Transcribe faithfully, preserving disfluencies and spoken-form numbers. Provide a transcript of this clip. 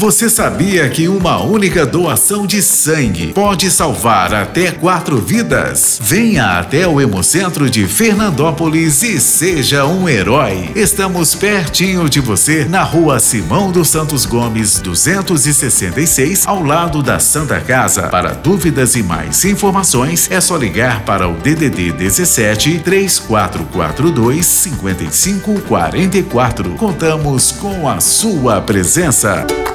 Você sabia que uma única doação de sangue pode salvar até quatro vidas? Venha até o Hemocentro de Fernandópolis e seja um herói. Estamos pertinho de você, na Rua Simão dos Santos Gomes, duzentos e sessenta e seis, ao lado da Santa Casa. Para dúvidas e mais informações, é só ligar para o D D D dezessete, três quatro quatro dois, cinco cinco quatro quatro. Contamos com a sua presença.